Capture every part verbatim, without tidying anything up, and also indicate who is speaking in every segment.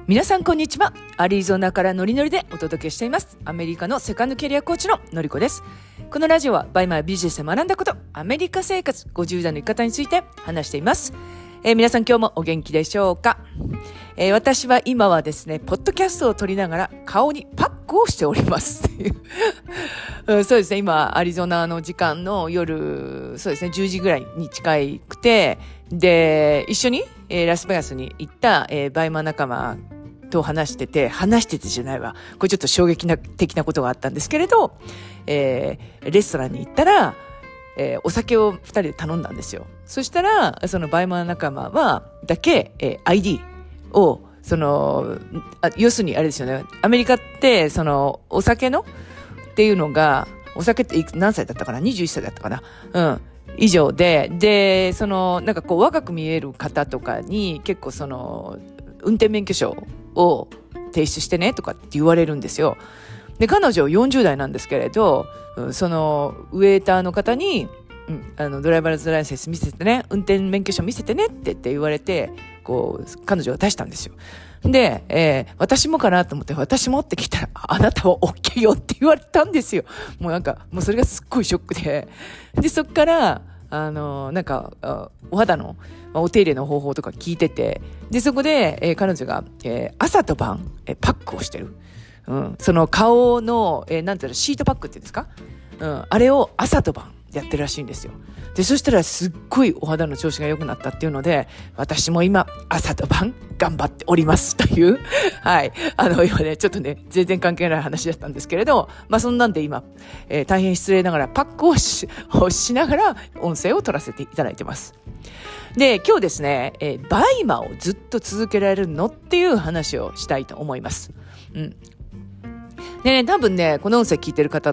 Speaker 1: 皆さんこんにちは。アリゾナからノリノリでお届けしていますアメリカのセカンドキャリアコーチののりこです。このラジオはバイマイビジネスで学んだこと、アメリカ生活ごじゅう代の生き方について話しています。えー、皆さん今日もお元気でしょうか。えー、私は今はですねポッドキャストを撮りながら顔にパックをしておりますうん、そうですね。今アリゾナの時間の夜そうですねじゅうじぐらいに近くて、で一緒に、えー、ラスベガスに行った、えー、バイマー仲間と話してて、話しててじゃないわ。これちょっと衝撃的なことがあったんですけれど、えー、レストランに行ったら、えー、お酒を二人で頼んだんですよ。そしたら、そのバイマー仲間は、だけ、えー、アイディー を、その、あ、要するにあれですよね。アメリカって、その、お酒のっていうのが、お酒っていく何歳だったかな ?にじゅういっ 歳だったかなうん。以上で、で、その、なんかこう若く見える方とかに結構その、運転免許証を提出してねとかって言われるんですよ。で、彼女よんじゅう代なんですけれど、そのウェイターの方に、うん、あのドライバーズライセンス見せてね、運転免許証見せてねってって言われて、こう彼女が出したんですよ。で、えー、私もかなと思って私もって聞いたら、あなたは OK よって言われたんですよ。もうなんかもうそれがすっごいショックで、でそっからあのなんかお肌のお手入れの方法とか聞いてて、でそこで、えー、彼女が、えー、朝と晩、えー、パックをしてる、うん、その顔の、えー、なんていうのシートパックっていうんですか、うん、あれを朝と晩やってるらしいんですよ。でそしたらすっごいお肌の調子が良くなったっていうので、私も今朝と晩頑張っておりますというはいあの今ねちょっとね全然関係ない話だったんですけれど、まあそんなんで今、えー、大変失礼ながらパックを し, をしながら音声を取らせていただいてます。で今日ですね、えー、バイマをずっと続けられるのっていう話をしたいと思います。うんでね、多分ね、この音声聞いてる方って、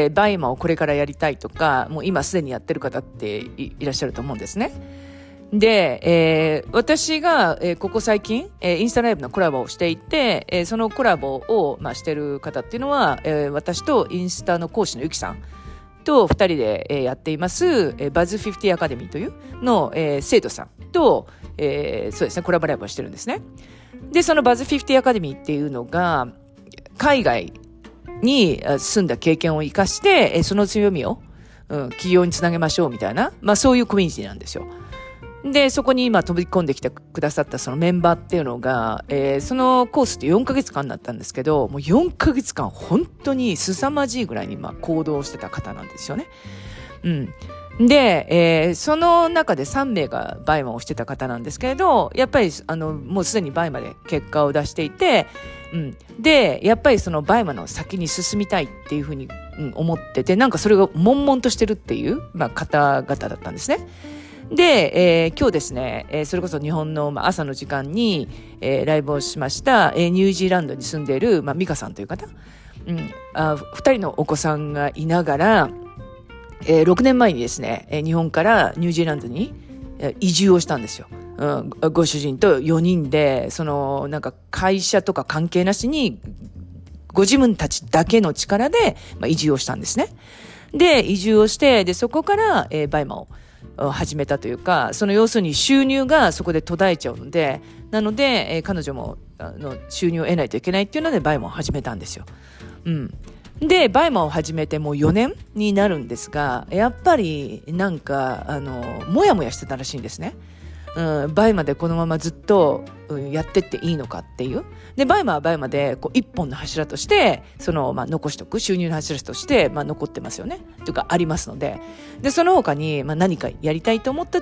Speaker 1: バイマをこれからやりたいとか、もう今すでにやってる方って い, いらっしゃると思うんですね。で、えー、私が、えー、ここ最近、えー、インスタライブのコラボをしていて、えー、そのコラボを、まあ、してる方っていうのは、えー、私とインスタの講師のゆきさんと二人で、えー、やっています、えー、バズフィフティアカデミーというの、えー、生徒さんと、えー、そうですね、コラボライブをしてるんですね。で、そのバズフィフティアカデミーっていうのが、海外に住んだ経験を生かして、その強みを、うん、企業につなげましょうみたいな、まあそういうコミュニティなんですよ。で、そこに今飛び込んできてくださったそのメンバーっていうのが、えー、そのコースってよんかげつかんだったんですけど、もうよんかげつかん本当に凄まじいぐらいにまあ行動してた方なんですよね。うん。で、えー、その中でさんめいがバイマをしてた方なんですけれど、やっぱりあのもうすでにバイマで結果を出していて、うん、でやっぱりそのバイマの先に進みたいっていうふうに、うん、思ってて、なんかそれが悶々としてるっていう、まあ、方々だったんですね。で、えー、今日ですね、えー、それこそ日本の、まあ、朝の時間に、えー、ライブをしました、えー、ニュージーランドに住んでいる、まあ、ミカさんという方、うん、あふたりのお子さんがいながら、えー、ろくねんまえにですね、えー、日本からニュージーランドに、えー、移住をしたんですよ。うん、ご主人とよにんで、そのなんか会社とか関係なしにご自分たちだけの力で、まあ、移住をしたんですね。で移住をして、でそこから、えー、バイマを始めたというか、その要するに収入がそこで途絶えちゃうので、なので、えー、彼女もあの収入を得ないといけないっていうのでバイマを始めたんですよ。うんで、バイマを始めてもうよねんになるんですが、やっぱりなんか、あの、もやもやしてたらしいんですね。うん、バイマでこのままずっと、うん、やってっていいのかっていう。で、バイマはバイマで、こう、一本の柱として、その、まあ、残しとく、収入の柱として、まあ、残ってますよね。というか、ありますので。で、その他に、まあ、何かやりたいと思ってって、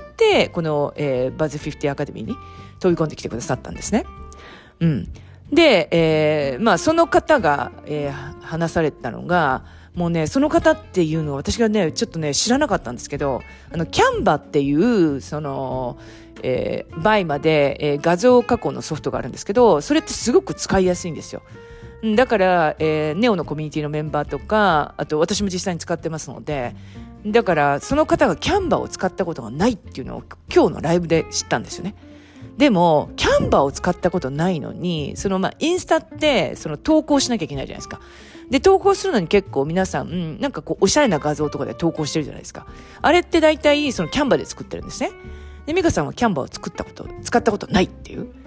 Speaker 1: この、えー、バズフィフティアカデミーに飛び込んできてくださったんですね。うん。で、えー、まあその方が、えー、話されたのが、もうねその方っていうのは私がねちょっとね知らなかったんですけど、あのキャンバっていうその、えー、バイマで、えー、画像加工のソフトがあるんですけど、それってすごく使いやすいんですよ。だから、えー、ネオのコミュニティのメンバーとか、あと私も実際に使ってますので、だからその方がキャンバを使ったことがないっていうのを今日のライブで知ったんですよね。でもキャンバーを使ったことないのに、そのまあインスタってその投稿しなきゃいけないじゃないですか。で投稿するのに結構皆さん、うん、なんかこうおしゃれな画像とかで投稿してるじゃないですか。あれって大体そのキャンバーで作ってるんですね。でミカさんはキャンバーを作ったこと使ったことないっていう。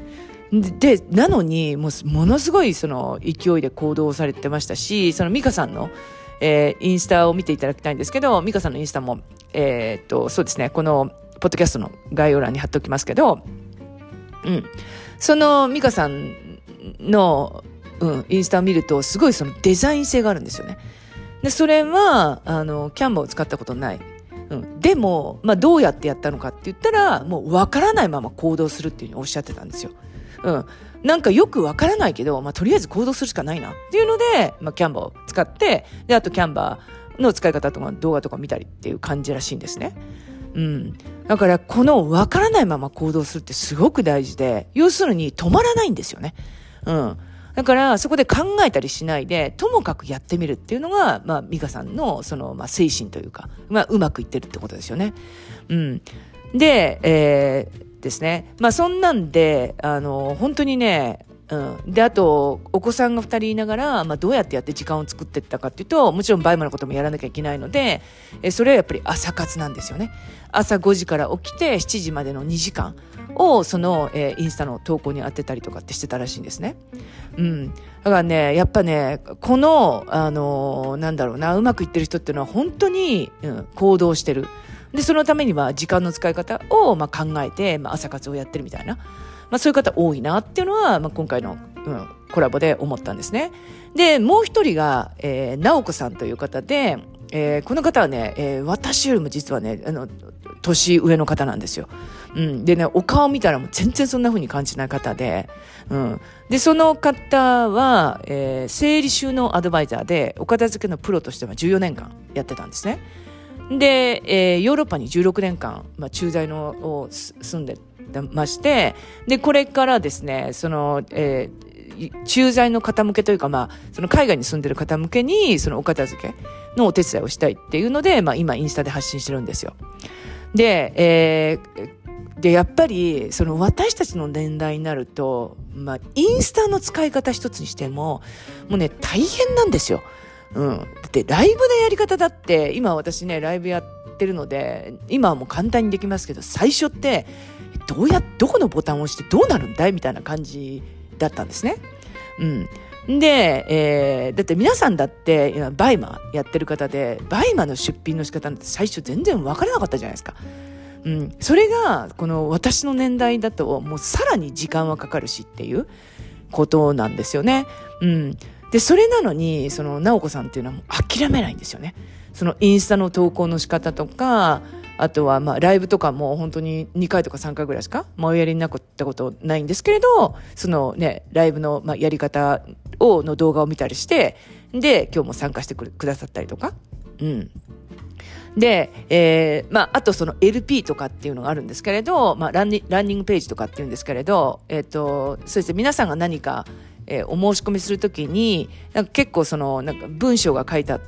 Speaker 1: で、なのに、もう、ものすごいその勢いで行動されてましたし、そのミカさんの、えー、インスタを見ていただきたいんですけど、ミカさんのインスタも、えー、っと、そうですね、この、ポッドキャストの概要欄に貼っておきますけど、うん。そのミカさんの、うん、インスタを見ると、すごいそのデザイン性があるんですよね。で、それは、あの、キャンバーを使ったことない。うん。でも、まあ、どうやってやったのかって言ったら、もうわからないまま行動するっていうふうにおっしゃってたんですよ。うん。なんかよくわからないけど、まあ、とりあえず行動するしかないなっていうので、まあ、キャンバーを使って、で、あとキャンバーの使い方とか動画とか見たりっていう感じらしいんですね。うん。だから、このわからないまま行動するってすごく大事で、要するに止まらないんですよね。うん。だから、そこで考えたりしないで、ともかくやってみるっていうのが、まあ、ミカさんの、その、まあ、精神というか、まあ、うまくいってるってことですよね。うん。で、えー、ですね。まあ、そんなんで、あの、本当にね、うん。で、あと、お子さんが二人いながら、まあ、どうやってやって時間を作っていったかっていうと、もちろんバイマのこともやらなきゃいけないので、えそれはやっぱり朝活なんですよね。朝ごじから起きてしちじまでのにじかんを、その、えー、インスタの投稿に当てたりとかってしてたらしいんですね。うん。だからね、やっぱね、この、あのー、なんだろうな、うまくいってる人っていうのは本当に、うん、行動してる。で、そのためには時間の使い方を、まあ、考えて、まあ、朝活をやってるみたいな。まあ、そういう方多いなっていうのは、まあ、今回の、うん、コラボで思ったんですね。で、もう一人が、えー、直子さんという方で、えー、この方はね、えー、私よりも実はね、あの、年上の方なんですよ。うん。でね、お顔見たらもう全然そんな風に感じない方で、うん。で、その方は、えー、整理収納アドバイザーで、お片付けのプロとしてはじゅうよねんかんやってたんですね。で、えー、ヨーロッパにじゅうろくねんかん、まあ、駐在のを住んでまして、で、これからですね、その、えー、駐在の方向けというか、まあ、その海外に住んでる方向けに、そのお片付けのお手伝いをしたいっていうので、まあ、今インスタで発信してるんですよ。で、えー、で、やっぱり、その私たちの年代になると、まあ、インスタの使い方一つにしても、もうね、大変なんですよ。うん。で、ライブのやり方だって、今私ね、ライブやってるので、今はもう簡単にできますけど、最初って、どうや、どこのボタンを押してどうなるんだいみたいな感じだったんですね。うん。で、えー、だって皆さんだって、今バイマやってる方で、バイマの出品の仕方なんて最初全然わからなかったじゃないですか。うん。それが、この私の年代だと、もうさらに時間はかかるしっていうことなんですよね。うん。で、それなのに、その、直子さんっていうのはもう諦めないんですよね。その、インスタの投稿の仕方とか、あとは、まあ、ライブとかも本当ににかいとかさんかいぐらいしか、まあ、おやりになったことないんですけれど、そのね、ライブの、まあ、やり方を、の動画を見たりして、で、今日も参加してくださったりとか、うん。で、えー、まあ、あとその エルピー とかっていうのがあるんですけれど、まあ、ランニ、ランニングページとかっていうんですけれど、えっと、そうですね、皆さんが何か、えー、お申し込みするときに、なんか結構その、なんか文章が書いてあって、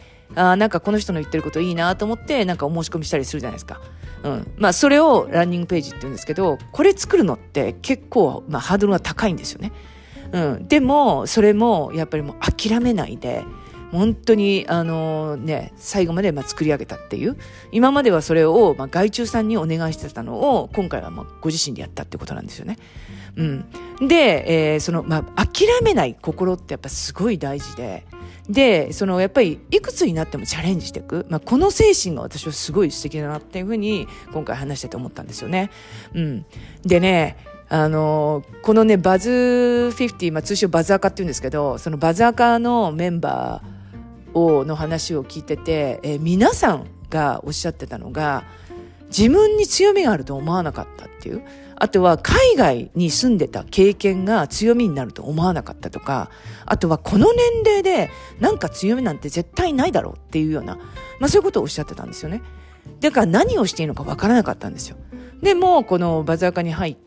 Speaker 1: あなんかこの人の言ってることいいなと思って、なんかお申し込みしたりするじゃないですか。うん。まあ、それをランニングページって言うんですけど、これ作るのって結構、まあ、ハードルが高いんですよね。うん。でも、それも、やっぱりもう諦めないで、本当に、あのー、ね、最後までまあ作り上げたっていう。今まではそれを、まあ、外注さんにお願いしてたのを、今回はまあご自身でやったってことなんですよね。うん。で、えー、その、まあ、諦めない心ってやっぱすごい大事で、で、その、やっぱり、いくつになってもチャレンジしていく。まあ、この精神が私はすごい素敵だなっていうふうに、今回話してて思ったんですよね。うん。でね、あの、このね、バズフィフティ、まあ、通称バズアカって言うんですけど、そのバズアカのメンバーを、の話を聞いてて、えー、皆さんがおっしゃってたのが、自分に強みがあると思わなかったっていう。あとは海外に住んでた経験が強みになると思わなかったとか、あとはこの年齢でなんか強みなんて絶対ないだろうっていうような、まあそういうことをおっしゃってたんですよね。だから何をしていいのかわからなかったんですよ。でも、このバズアカに入って、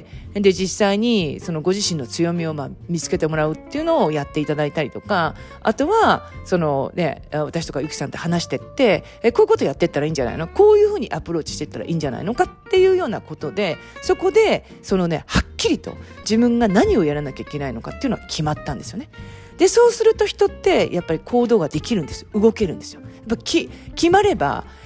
Speaker 1: で、実際にそのご自身の強みをまあ見つけてもらうっていうのをやっていただいたりとか、あとは、そのね、私とかゆきさんって話してって、え、こういうことやっていったらいいんじゃないの？こういうふうにアプローチしていったらいいんじゃないのかっていうようなことで、そこで、そのね、はっきりと自分が何をやらなきゃいけないのかっていうのは決まったんですよね。で、そうすると人って、やっぱり行動ができるんです。動けるんですよ。やっぱき、決まれば、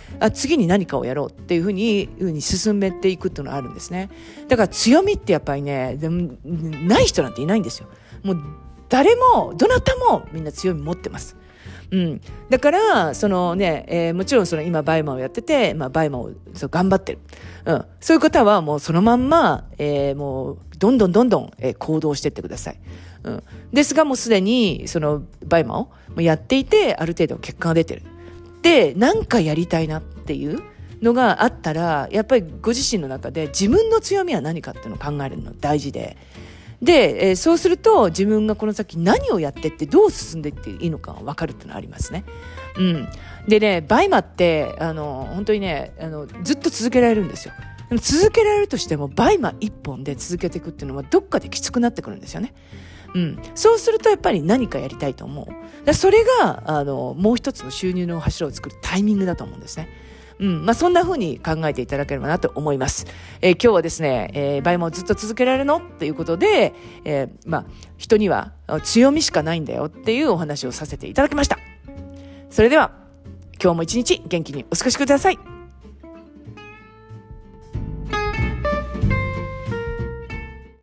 Speaker 1: あ次に何かをやろうっていうふうに、いうふうに進めていくっていうのがあるんですね。だから強みってやっぱりね、でもない人なんていないんですよ。もう誰も、どなたもみんな強み持ってます。うん。だから、そのね、えー、もちろんその今バイマンをやってて、まあバイマンをそう頑張ってる。うん。そういう方はもうそのまんま、えー、もう、どんどんどんどん、えー、行動していってください。うん。ですがもうすでに、そのバイマンをやっていて、ある程度結果が出てる。で、なんかやりたいなっていうのがあったら、やっぱりご自身の中で自分の強みは何かっていうのを考えるの大事で、で、えー、そうすると自分がこの先何をやってってどう進んでいっていいのか分かるっていうのがありますね。うん。でね、バイマってあの本当にねあのずっと続けられるんですよ。でも続けられるとしてもバイマ一本で続けていくっていうのはどっかできつくなってくるんですよね。うん。そうするとやっぱり何かやりたいと思う。だそれがあのもう一つの収入の柱を作るタイミングだと思うんですね。うん。まあ、そんな風に考えていただければなと思います。えー、今日はですね、えー、バイマをずっと続けられるのっていうことで、えー、まあ、人には強みしかないんだよっていうお話をさせていただきました。それでは、今日も一日元気にお過ごしください。